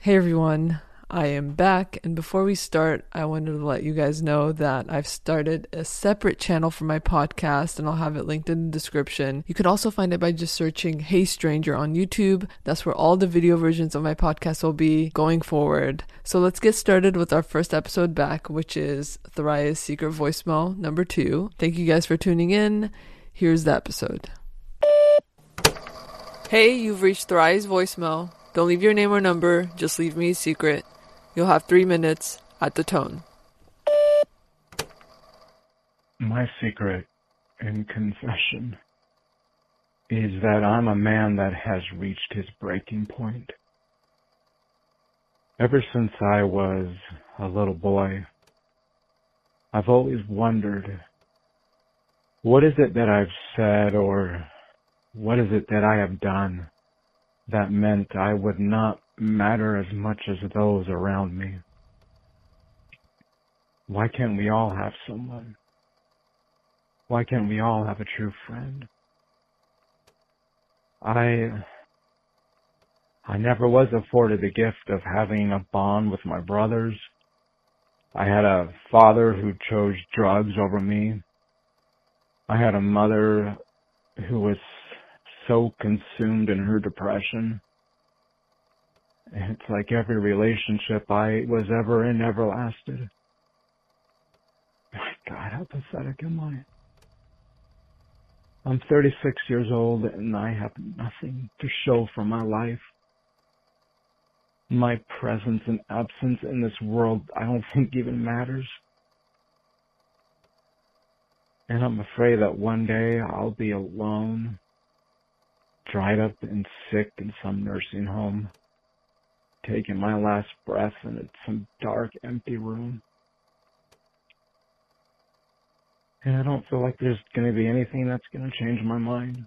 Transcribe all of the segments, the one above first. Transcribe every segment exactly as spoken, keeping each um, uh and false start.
Hey everyone, I am back, and before we start, I wanted to let you guys know that I've started a separate channel for my podcast, and I'll have it linked in the description. You can also find it by just searching Hey Stranger on YouTube. That's where all the video versions of my podcast will be going forward. So let's get started with our first episode back, which is Thariah's Secret Voicemail number two. Thank you guys for tuning in. Here's the episode. Hey, you've reached Thariah's voicemail. Don't leave your name or number, just leave me a secret. You'll have three minutes at the tone. My secret in confession is that I'm a man that has reached his breaking point. Ever since I was a little boy, I've always wondered, what is it that I've said or what is it that I have done that meant I would not matter as much as those around me? Why can't we all have someone? Why can't we all have a true friend? I I never was afforded the gift of having a bond with my brothers. I had a father who chose drugs over me. I had a mother who was so consumed in her depression. And it's like every relationship I was ever in never lasted. My God, how pathetic am I? I'm thirty-six years old and I have nothing to show for my life. My presence and absence in this world I don't think even matters. And I'm afraid that one day I'll be alone, dried up and sick in some nursing home, taking my last breath in some dark, empty room. And I don't feel like there's going to be anything that's going to change my mind.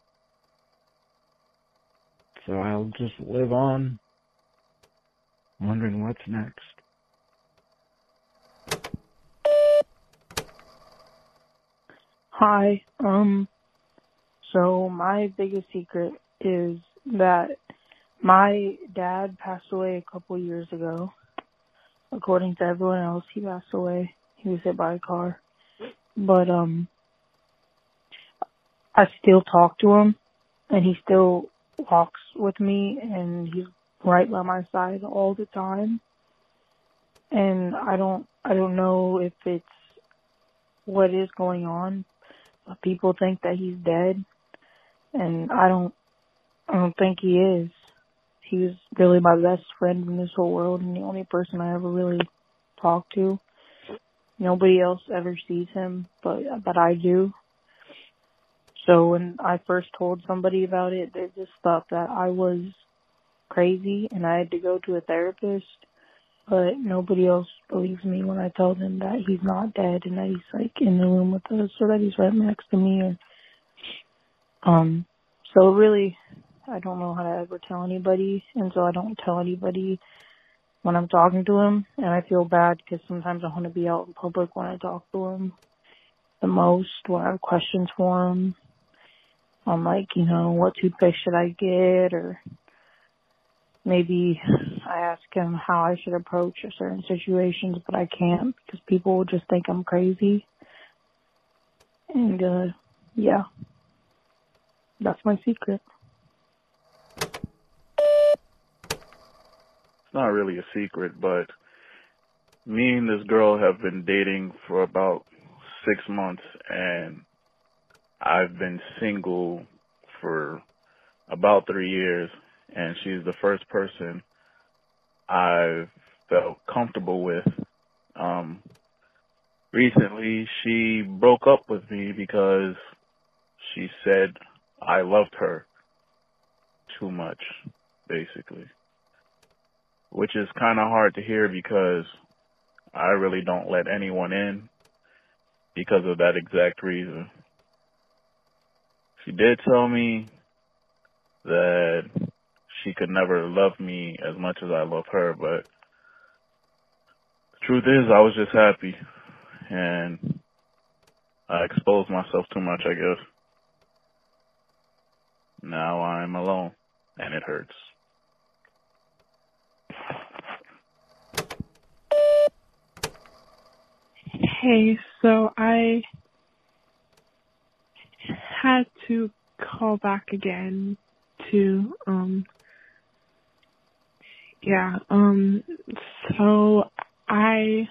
So I'll just live on, wondering what's next. Hi, um... So my biggest secret is that my dad passed away a couple years ago. According to everyone else, he passed away. He was hit by a car. But um, I still talk to him, and he still walks with me, and he's right by my side all the time. And I don't, I don't know if it's what is going on, but people think that he's dead. And I don't, I don't think he is. He was really my best friend in this whole world and the only person I ever really talked to. Nobody else ever sees him, but, but I do. So when I first told somebody about it, they just thought that I was crazy and I had to go to a therapist. But nobody else believes me when I tell them that he's not dead and that he's like in the room with us or that he's right next to me or Um, so really, I don't know how to ever tell anybody, and so I don't tell anybody when I'm talking to him, and I feel bad because sometimes I want to be out in public when I talk to him the most, when I have questions for him. I'm like, you know, what toothpaste should I get, or maybe I ask him how I should approach certain situations, but I can't because people will just think I'm crazy, and, uh, yeah. That's my secret. It's not really a secret, but me and this girl have been dating for about six months, and I've been single for about three years, and she's the first person I've felt comfortable with. Um, recently, she broke up with me because she said I loved her too much, basically. Which is kind of hard to hear because I really don't let anyone in because of that exact reason. She did tell me that she could never love me as much as I love her, but the truth is I was just happy and I exposed myself too much, I guess. Now I'm alone, and it hurts. Hey, so I had to call back again to, um, yeah, um, so I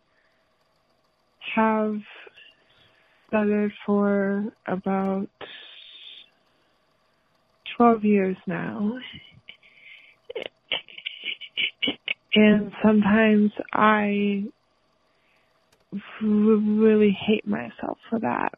have stuttered for about twelve years now. And sometimes I really hate myself for that.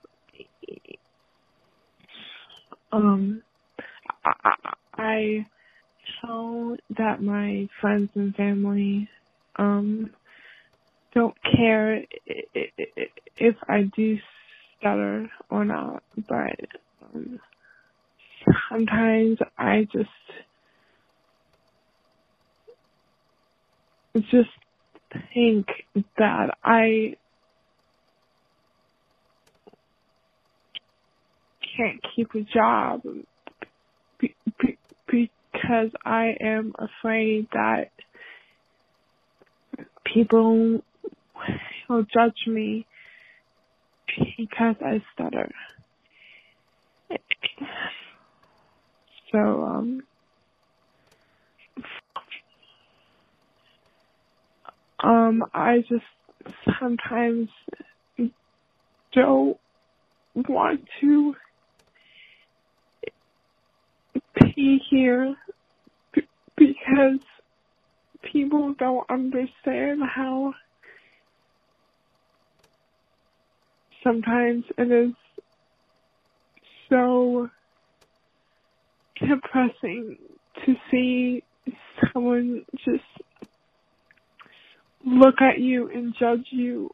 Um, I, I know that my friends and family um don't care if I do stutter or not, but um, sometimes I just just think that I can't keep a job be, be, because I am afraid that people will judge me because I stutter. So, um, um, I just sometimes don't want to be here b- because people don't understand how sometimes it is so depressing to see someone just look at you and judge you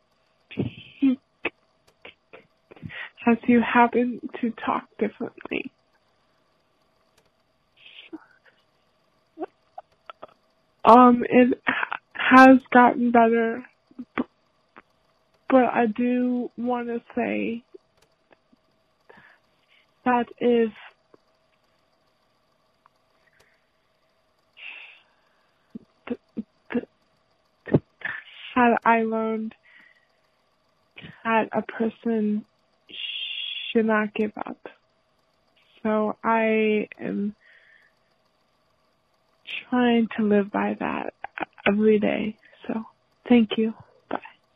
as you happen to talk differently. Um, it ha- has gotten better, b- but I do want to say that if th- th- had I learned that a person should not give up. So I am trying to live by that every day. So thank you. Bye.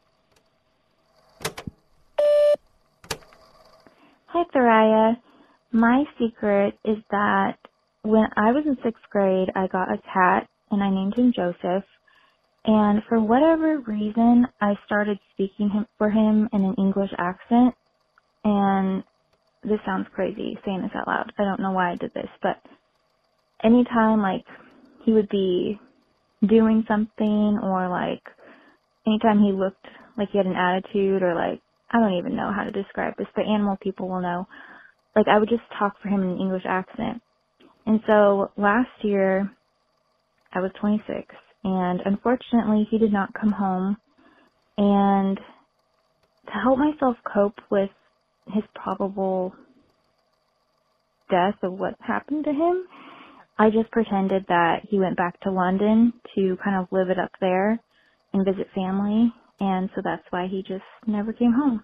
Hi, Thoraya. My secret is that when I was in sixth grade, I got a cat and I named him Joseph. And for whatever reason, I started speaking him, for him in an English accent. And this sounds crazy saying this out loud. I don't know why I did this, but anytime like he would be doing something or like anytime he looked like he had an attitude or like, I don't even know how to describe this, but animal people will know. Like I would just talk for him in an English accent. And so last year I was twenty-six and unfortunately he did not come home. And to help myself cope with his probable death of what happened to him, I just pretended that he went back to London to kind of live it up there and visit family. And so that's why he just never came home.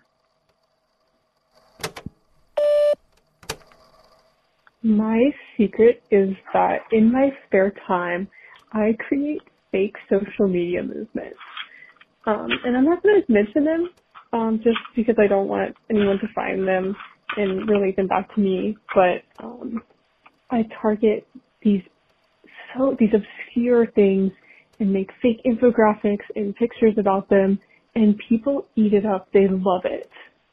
My secret is that in my spare time, I create fake social media movements. Um, and I'm not going to mention them um, just because I don't want anyone to find them and relate them back to me. But um, I target these so these obscure things and make fake infographics and pictures about them, and people eat it up. They love it.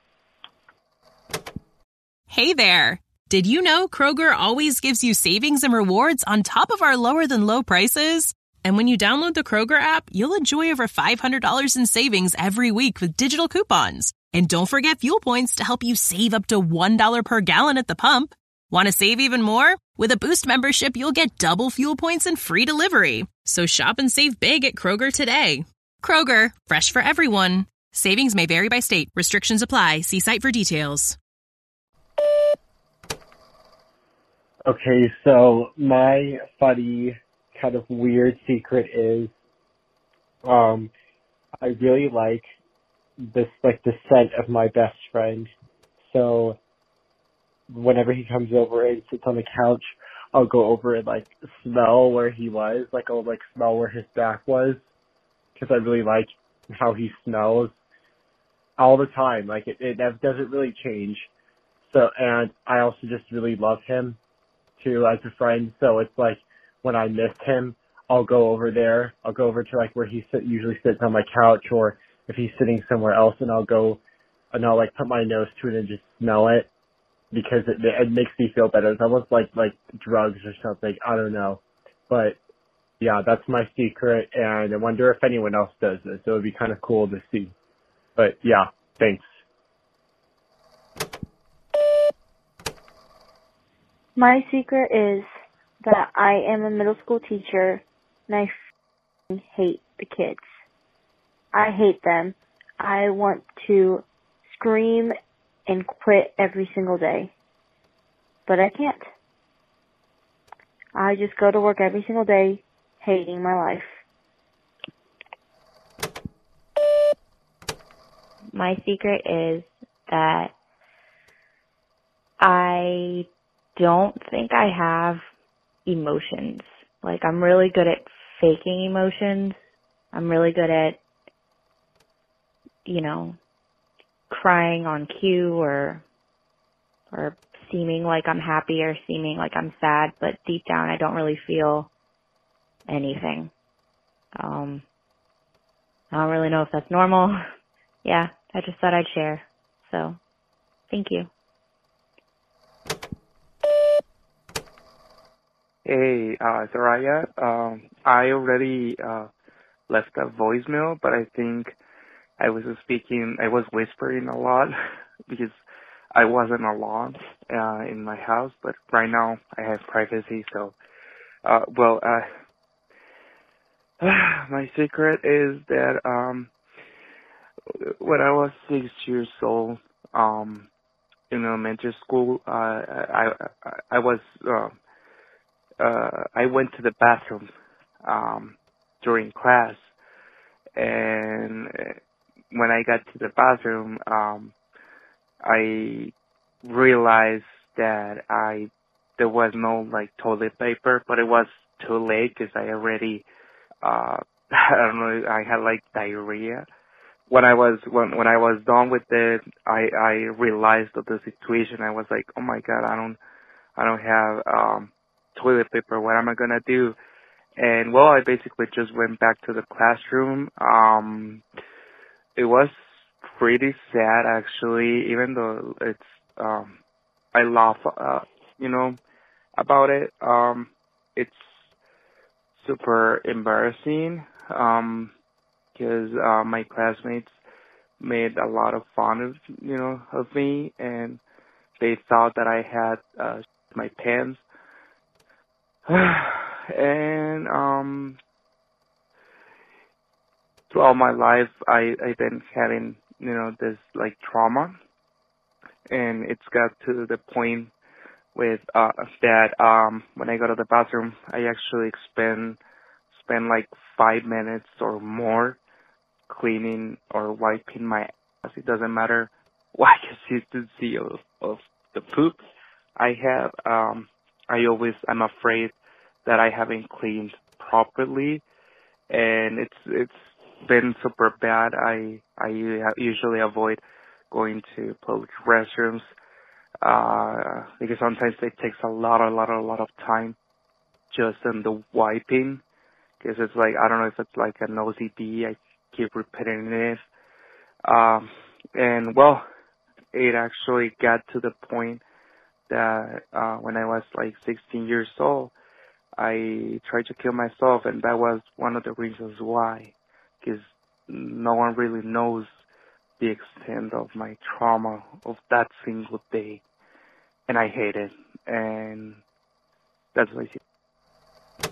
Hey there. Did you know Kroger always gives you savings and rewards on top of our lower than low prices? And when you download the Kroger app, you'll enjoy over five hundred dollars in savings every week with digital coupons. And don't forget fuel points to help you save up to one dollar per gallon at the pump. Want to save even more? With a Boost membership, you'll get double fuel points and free delivery. So shop and save big at Kroger today. Kroger, fresh for everyone. Savings may vary by state. Restrictions apply. See site for details. Okay, so my funny, kind of weird secret is um, I really like this, like, the scent of my best friend. So whenever he comes over and sits on the couch, I'll go over and, like, smell where he was. Like, I'll, like, smell where his back was, because I really like how he smells all the time. Like, it, it doesn't really change. So, and I also just really love him, too, as a friend. So it's like, when I miss him, I'll go over there. I'll go over to, like, where he sit, usually sits on my couch, or if he's sitting somewhere else, and I'll go, and I'll, like, put my nose to it and just smell it, because it, it makes me feel better. It's almost like, like drugs or something. I don't know. But, yeah, that's my secret, and I wonder if anyone else does this. It would be kind of cool to see. But, yeah, thanks. My secret is that I am a middle school teacher, and I f***ing hate the kids. I hate them. I want to scream and quit every single day. But I can't. I just go to work every single day, hating my life. My secret is that I don't think I have emotions. Like, I'm really good at faking emotions. I'm really good at, you know, crying on cue, or or seeming like I'm happy or seeming like I'm sad, but deep down I don't really feel anything. Um, I don't really know if that's normal. Yeah, I just thought I'd share. So, thank you. Hey, uh, Soraya. Um, I already uh, left a voicemail, but I think I was speaking, I was whispering a lot because I wasn't alone uh, in my house, but right now I have privacy, so, uh, well, uh, my secret is that, um, when I was six years old, um, in elementary school, uh, I, I, I was, uh, uh, I went to the bathroom, um, during class, and when I got to the bathroom, um, I realized that I, there was no, like, toilet paper, but it was too late because I already, uh, I don't know, I had, like, diarrhea. When I was, when, when I was done with it, I, I realized of the situation. I was like, oh my God, I don't, I don't have, um, toilet paper. What am I gonna do? And, well, I basically just went back to the classroom. Um, it was pretty sad, actually, even though it's, um, I laugh, uh, you know, about it. Um, it's super embarrassing, um, because, uh, my classmates made a lot of fun of, you know, of me, and they thought that I had, uh, my pants. And, um, throughout my life, I, I've been having, you know, this, like, trauma, and it's got to the point with, uh, that, um, when I go to the bathroom, I actually spend, spend, like, five minutes or more cleaning or wiping my ass. It doesn't matter what consistency of, of the poop I have. Um, I always, I'm afraid that I haven't cleaned properly, and it's, it's been super bad. I, I usually avoid going to public restrooms, uh, because sometimes it takes a lot, a lot, a lot of time just in the wiping, because it's like, I don't know if it's like an O C D, I keep repeating it, um, and well, it actually got to the point that, uh, when I was like sixteen years old, I tried to kill myself, and that was one of the reasons why, because no one really knows the extent of my trauma of that single day, and I hate it, and that's what I see.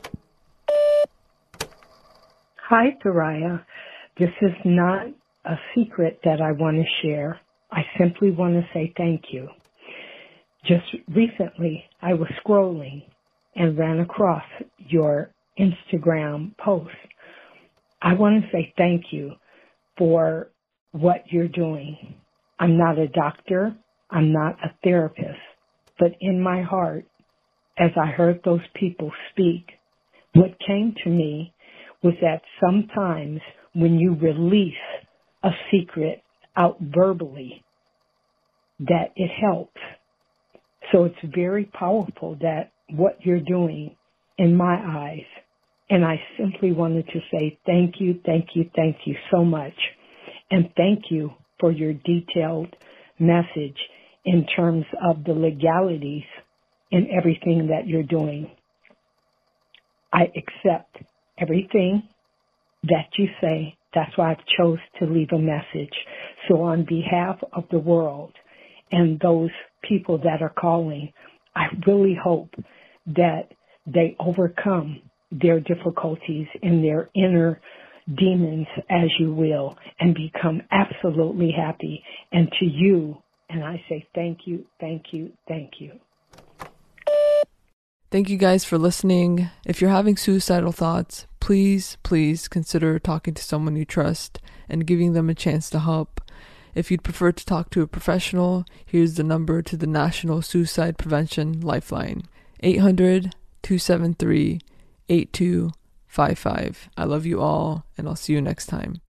Hi, Soraya. This is not a secret that I want to share. I simply want to say thank you. Just recently, I was scrolling and ran across your Instagram post. I want to say thank you for what you're doing. I'm not a doctor. I'm not a therapist. But in my heart, as I heard those people speak, what came to me was that sometimes when you release a secret out verbally, that it helps. So it's very powerful that what you're doing in my eyes. And I simply wanted to say thank you, thank you, thank you so much. And thank you for your detailed message in terms of the legalities in everything that you're doing. I accept everything that you say. That's why I've chose to leave a message. So on behalf of the world and those people that are calling, I really hope that they overcome their difficulties in their inner demons, as you will, and become absolutely happy. And to you, and I say thank you, thank you, thank you. Thank you guys for listening. If you're having suicidal thoughts, please, please consider talking to someone you trust and giving them a chance to help. If you'd prefer to talk to a professional, here's the number to the National Suicide Prevention Lifeline, eight hundred, two seven three, eight two five five. I love you all, and I'll see you next time.